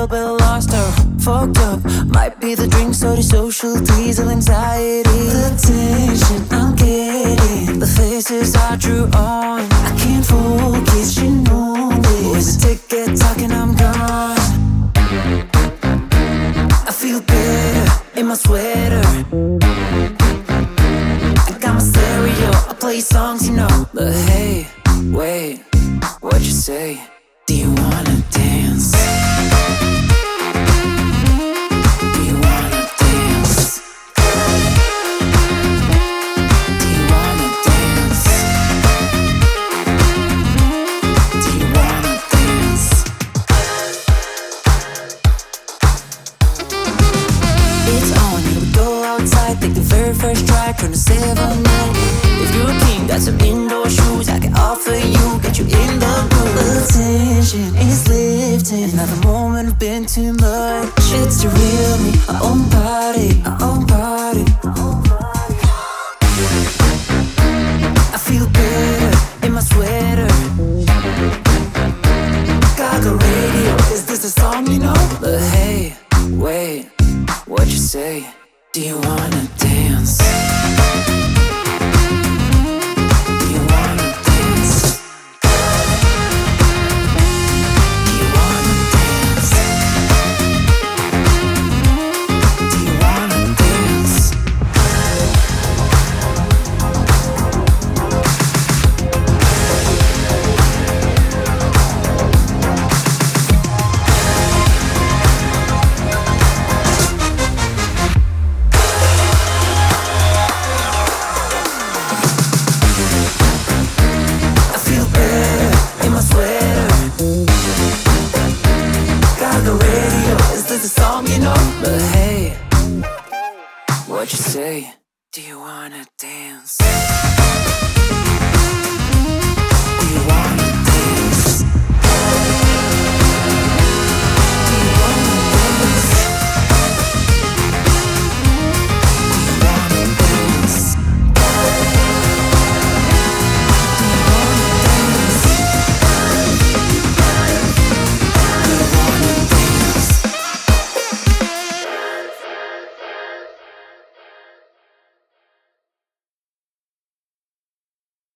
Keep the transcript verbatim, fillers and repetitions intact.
little bit lost or fucked up. Might be the drinks or the social diesel anxiety. The tension I'm getting, the faces I drew on, I can't focus, you know this. When the ticket talking, I'm gone. I feel better in my sweater. I got my stereo, I play songs, you know. But hey, wait, what you say? Do you wanna dance? Do you wanna dance? Do you wanna dance? Do you wanna dance? It's on, here we go outside. Take the very first try, turn to seven nine. If you're a king, got some indoor shoes I can offer you, get you in the room. Attention is lifting, another moment have been too much. It's the real me, our own party, our own party. I feel better in my sweater. Got the radio, is this a song you know? But hey, wait, what you say? Do you wanna dance? But hey, what you say? Do you wanna dance?